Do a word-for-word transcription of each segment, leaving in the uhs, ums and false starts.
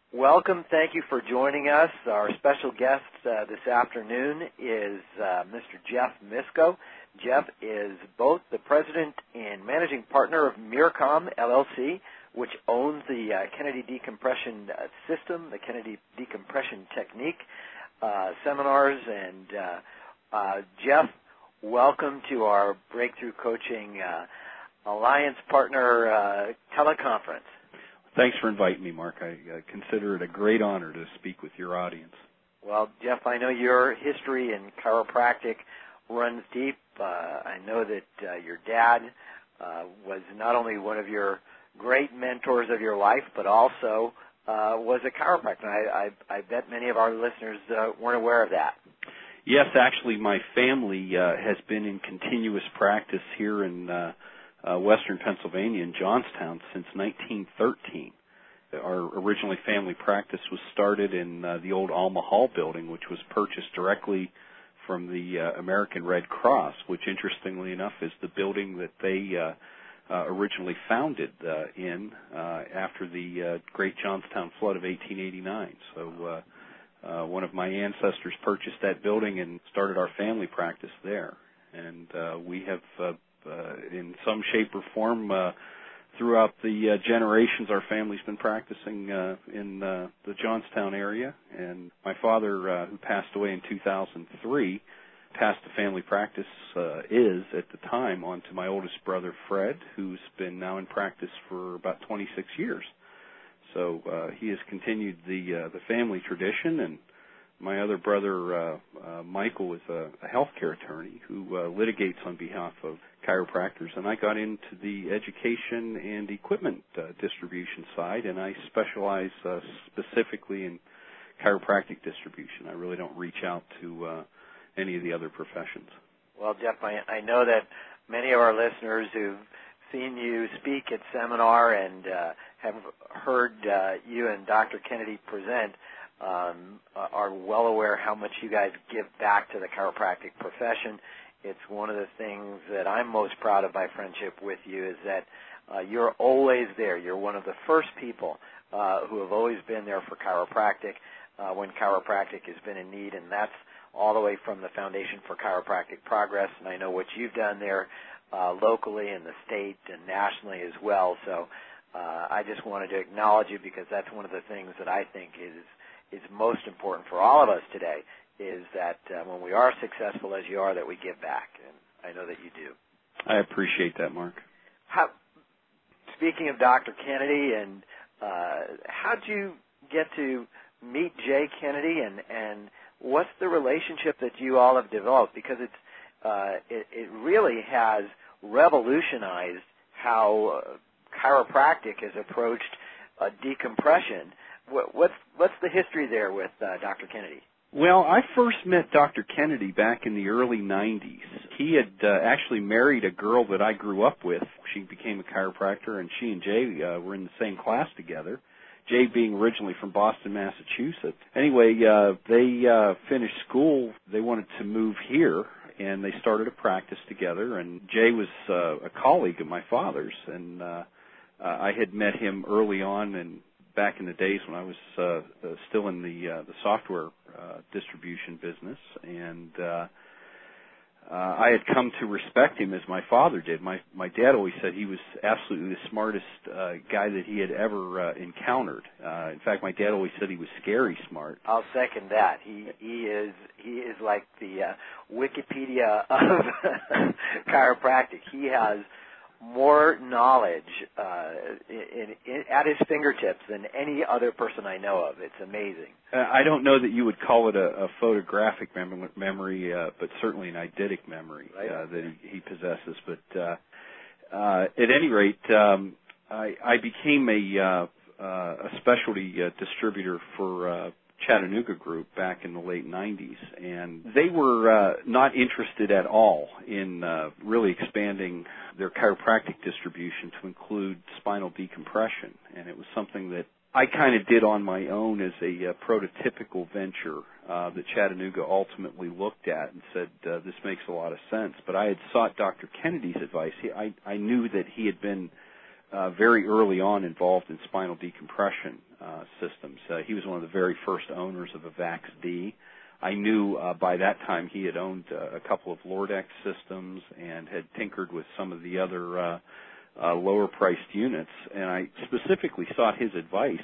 Welcome. Thank you for joining us. Our special guest uh, this afternoon is uh, Mister Jeff Misko. Jeff is both the president and managing partner of Mircom, L L C, which owns the uh, Kennedy Decompression uh, System, the Kennedy Decompression Technique uh, seminars. And uh, uh, Jeff, welcome to our Breakthrough Coaching uh, Alliance Partner uh, teleconference. Thanks for inviting me, Mark. I uh, consider it a great honor to speak with your audience. Well, Jeff, I know your history in chiropractic runs deep. Uh, I know that uh, your dad uh, was not only one of your great mentors of your life, but also uh, was a chiropractor. I, I, I bet many of our listeners uh, weren't aware of that. Yes, actually, my family uh, has been in continuous practice here in uh, uh, western Pennsylvania in Johnstown since nineteen thirteen. Our originally family practice was started in uh, the old Alma Hall building, which was purchased directly from the uh, American Red Cross, which interestingly enough is the building that they uh, uh, originally founded uh, in uh, after the uh, Great Johnstown Flood of eighteen eighty-nine. So uh, uh, one of my ancestors purchased that building and started our family practice there. And uh, we have, uh, uh, in some shape or form, uh, throughout the uh, generations, our family's been practicing uh, in uh, the Johnstown area. And my father, uh, who passed away in two thousand three, passed the family practice, uh, is at the time, on to my oldest brother, Fred, who's been now in practice for about twenty-six years. So uh, he has continued the uh, the family tradition, and my other brother, uh, uh, Michael, is a, a healthcare attorney who uh, litigates on behalf of chiropractors, and I got into the education and equipment uh, distribution side, and I specialize uh, specifically in chiropractic distribution. I really don't reach out to uh, any of the other professions. Well, Jeff, I, I know that many of our listeners who've seen you speak at seminar and uh, have heard uh, you and Doctor Kennedy present um, are well aware how much you guys give back to the chiropractic profession. It's one of the things that I'm most proud of my friendship with you is that uh, you're always there. You're one of the first people uh, who have always been there for chiropractic uh, when chiropractic has been in need, and that's all the way from the Foundation for Chiropractic Progress, and I know what you've done there uh, locally in the state and nationally as well. So uh, I just wanted to acknowledge you because that's one of the things that I think is is most important for all of us today, is that uh, when we are successful as you are, that we give back, and I know that you do. I appreciate that, Mark. How, speaking of Doctor Kennedy, and uh, how'd you get to meet Jay Kennedy, and, and what's the relationship that you all have developed? Because it's, uh, it, it really has revolutionized how uh, chiropractic has approached uh, decompression. What, what's, what's the history there with uh, Doctor Kennedy? Well, I first met Doctor Kennedy back in the early nineties. He had uh, actually married a girl that I grew up with. She became a chiropractor, and she and Jay uh, were in the same class together, Jay being originally from Boston, Massachusetts. Anyway, uh, they uh, finished school. They wanted to move here, and they started a practice together, and Jay was uh, a colleague of my father's, and uh, uh, I had met him early on and back in the days when I was uh, uh, still in the uh, the software uh, distribution business, and uh, uh, I had come to respect him as my father did. My my dad always said he was absolutely the smartest uh, guy that he had ever uh, encountered. Uh, in fact, my dad always said he was scary smart. I'll second that. He he is he is like the uh, Wikipedia of chiropractic. He has more knowledge uh, in, in, at his fingertips than any other person I know of. It's amazing. Uh, I don't know that you would call it a, a photographic mem- memory, uh, but certainly an eidetic memory right. uh, that he, he possesses. But uh, uh, at any rate, um, I, I became a, uh, uh, a specialty uh, distributor for uh, Chattanooga Group back in the late nineties, and they were uh, not interested at all in uh, really expanding their chiropractic distribution to include spinal decompression, and it was something that I kind of did on my own as a uh, prototypical venture uh, that Chattanooga ultimately looked at and said, uh, this makes a lot of sense. But I had sought Doctor Kennedy's advice. He, I, I knew that he had been uh, very early on involved in spinal decompression uh, systems. Uh, he was one of the very first owners of a VaxD. I knew uh, by that time he had owned uh, a couple of Lordex systems and had tinkered with some of the other uh, uh, lower-priced units, and I specifically sought his advice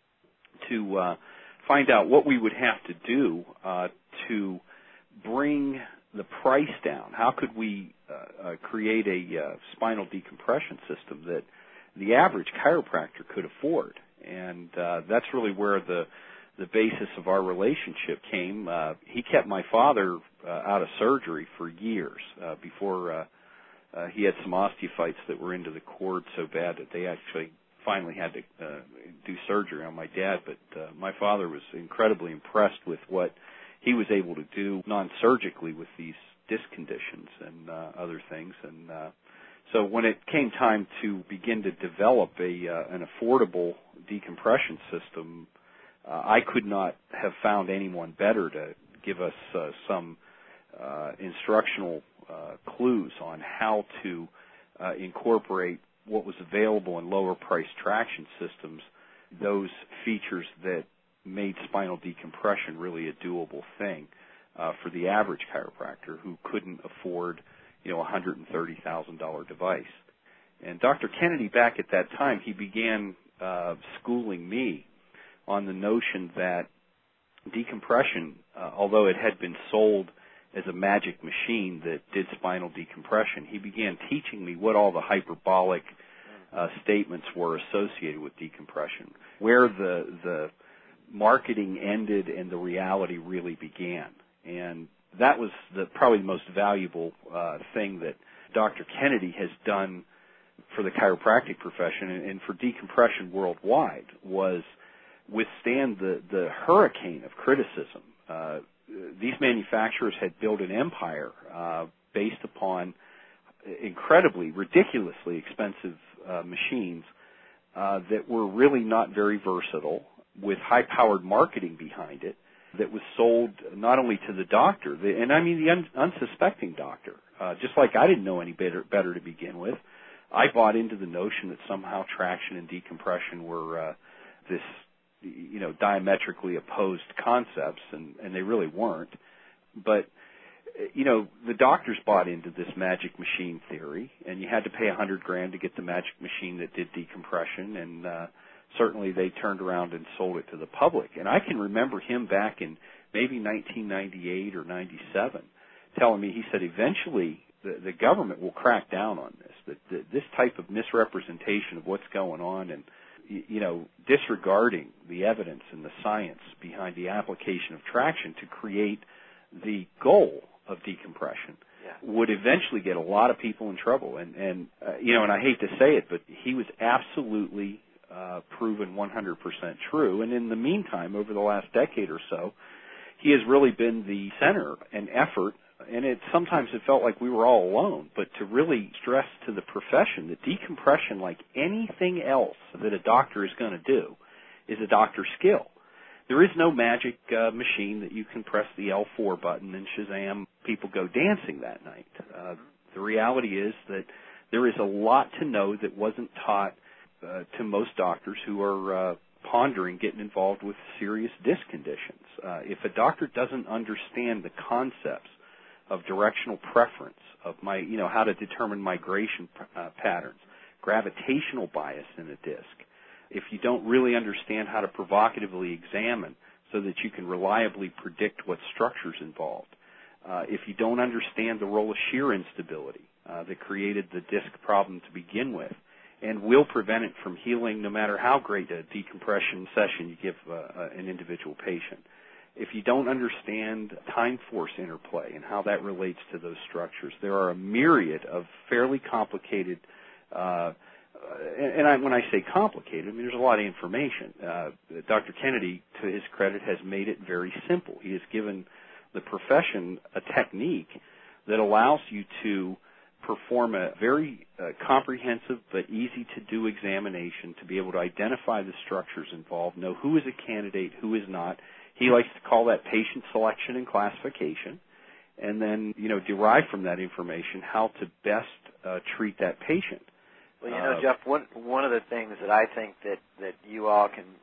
to uh, find out what we would have to do uh, to bring the price down. How could we uh, uh, create a uh, spinal decompression system that the average chiropractor could afford? And uh, that's really where the the basis of our relationship came. Uh, he kept my father uh, out of surgery for years uh, before uh, uh, he had some osteophytes that were into the cord so bad that they actually finally had to uh, do surgery on my dad. But uh, my father was incredibly impressed with what he was able to do non-surgically with these disc conditions and uh, other things. And uh, so when it came time to begin to develop a uh, an affordable decompression system, Uh, I could not have found anyone better to give us uh, some uh, instructional uh, clues on how to uh, incorporate what was available in lower-priced traction systems, those features that made spinal decompression really a doable thing uh, for the average chiropractor who couldn't afford, you know, a one hundred thirty thousand dollars device. And Doctor Kennedy, back at that time, he began uh, schooling me on the notion that decompression, uh, although it had been sold as a magic machine that did spinal decompression, he began teaching me what all the hyperbolic uh, statements were associated with decompression, where the the marketing ended and the reality really began. And that was the probably the most valuable uh, thing that Doctor Kennedy has done for the chiropractic profession and, and for decompression worldwide, was withstand the, the hurricane of criticism. Uh, these manufacturers had built an empire uh, based upon incredibly, ridiculously expensive uh, machines uh, that were really not very versatile, with high-powered marketing behind it, that was sold not only to the doctor, the, and I mean the un, unsuspecting doctor, uh, just like I didn't know any better, better to begin with. I bought into the notion that somehow traction and decompression were uh, this you know, diametrically opposed concepts, and, and they really weren't. But, you know, the doctors bought into this magic machine theory, and you had to pay a hundred grand to get the magic machine that did decompression, and uh, certainly they turned around and sold it to the public. And I can remember him back in maybe nineteen ninety-eight or ninety-seven telling me, he said, eventually the, the government will crack down on this, that, that this type of misrepresentation of what's going on and you know, disregarding the evidence and the science behind the application of traction to create the goal of decompression yeah. would eventually get a lot of people in trouble. And, and uh, you know, and I hate to say it, but he was absolutely uh, proven one hundred percent true. And in the meantime, over the last decade or so, he has really been the center and effort. And it sometimes it felt like we were all alone, but to really stress to the profession that decompression, like anything else that a doctor is going to do, is a doctor's skill. There is no magic uh, machine that you can press the L four button and Shazam, people go dancing that night. Uh, the reality is that there is a lot to know that wasn't taught uh, to most doctors who are uh, pondering getting involved with serious disc conditions. Uh, if a doctor doesn't understand the concepts of directional preference, of my, you know, how to determine migration uh, patterns, gravitational bias in a disc, if you don't really understand how to provocatively examine so that you can reliably predict what structure's involved, uh, if you don't understand the role of shear instability uh, that created the disc problem to begin with and will prevent it from healing no matter how great a decompression session you give uh, an individual patient, if you don't understand time force interplay and how that relates to those structures, there are a myriad of fairly complicated, uh, and, and I, when I say complicated, I mean there's a lot of information. Uh, Doctor Kennedy, to his credit, has made it very simple. He has given the profession a technique that allows you to perform a very uh, comprehensive but easy-to-do examination to be able to identify the structures involved, know who is a candidate, who is not. He likes to call that patient selection and classification, and then, you know, derive from that information how to best uh, treat that patient. Well, you know, uh, Jeff, one, one of the things that I think that, that you all can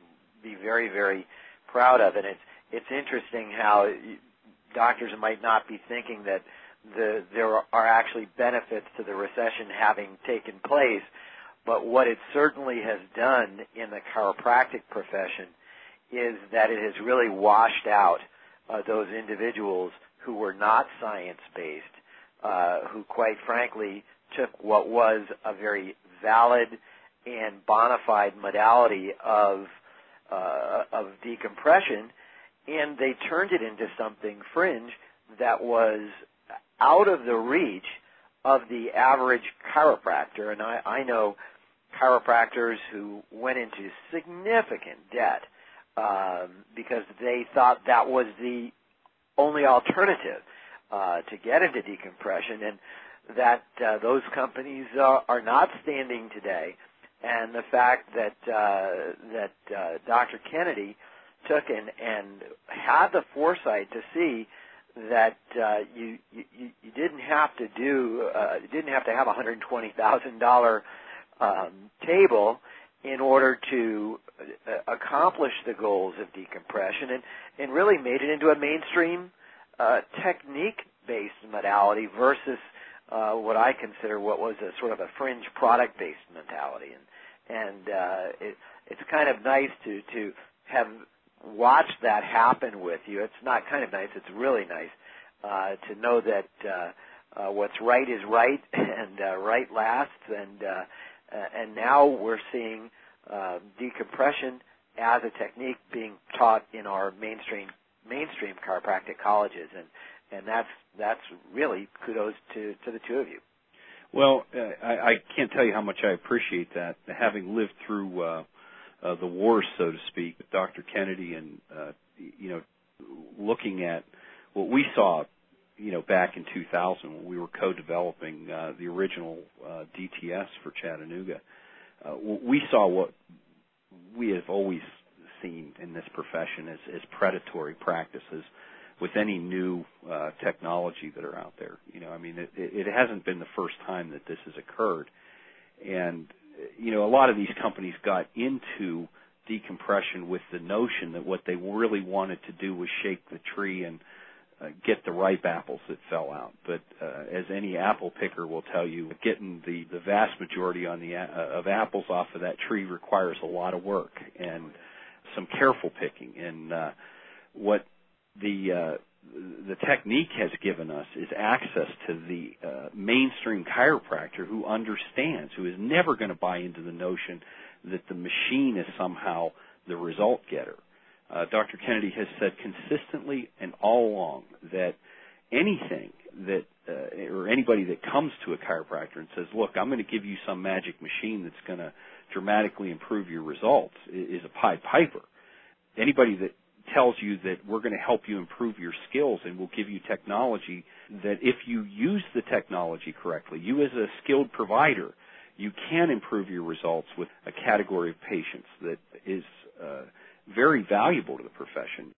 be very, very proud of. And it's it's interesting how doctors might not be thinking that the, there are actually benefits to the recession having taken place, but what it certainly has done in the chiropractic profession is that it has really washed out uh, those individuals who were not science-based, uh, who quite frankly took what was a very valid and bona fide modality of uh, of decompression, and they turned it into something fringe that was out of the reach of the average chiropractor. And I, I know chiropractors who went into significant debt um, because they thought that was the only alternative uh, to get into decompression, and that uh, those companies uh, are not standing today. And the fact that uh, that uh, Doctor Kennedy took and, and had the foresight to see that uh, you, you you didn't have to do uh, you didn't have to have a one hundred twenty thousand dollar um, table in order to uh, accomplish the goals of decompression, and, and really made it into a mainstream uh, technique-based modality versus uh, what I consider what was a sort of a fringe product-based mentality. And and uh, it, it's kind of nice to to have watched that happen with you. It's not kind of nice; it's really nice uh, to know that uh, uh, what's right is right, and uh, right lasts. And uh, and now we're seeing uh, decompression as a technique being taught in our mainstream mainstream chiropractic colleges, and and that's that's really kudos to to the two of you. Well, uh, I, I can't tell you how much I appreciate that. Having lived through uh, uh, the wars, so to speak, with Doctor Kennedy, and uh, you know, looking at what we saw, you know, back in two thousand when we were co-developing uh, the original uh, D T S for Chattanooga, uh, we saw what we have always seen in this profession as, as predatory practices with any new uh, technology that are out there. You know, I mean, it, it hasn't been the first time that this has occurred. And, you know, a lot of these companies got into decompression with the notion that what they really wanted to do was shake the tree and uh, get the ripe apples that fell out. But uh, as any apple picker will tell you, getting the, the vast majority on the uh, of apples off of that tree requires a lot of work and some careful picking. And uh, what the uh, the technique has given us is access to the uh, mainstream chiropractor who understands, who is never going to buy into the notion that the machine is somehow the result getter. Uh, Doctor Kennedy has said consistently and all along that anything that, uh, or anybody that comes to a chiropractor and says, look, I'm going to give you some magic machine that's going to dramatically improve your results, is a Pied Piper. Anybody that tells you that we're going to help you improve your skills and we'll give you technology that if you use the technology correctly, you as a skilled provider, you can improve your results with a category of patients that is uh, very valuable to the profession.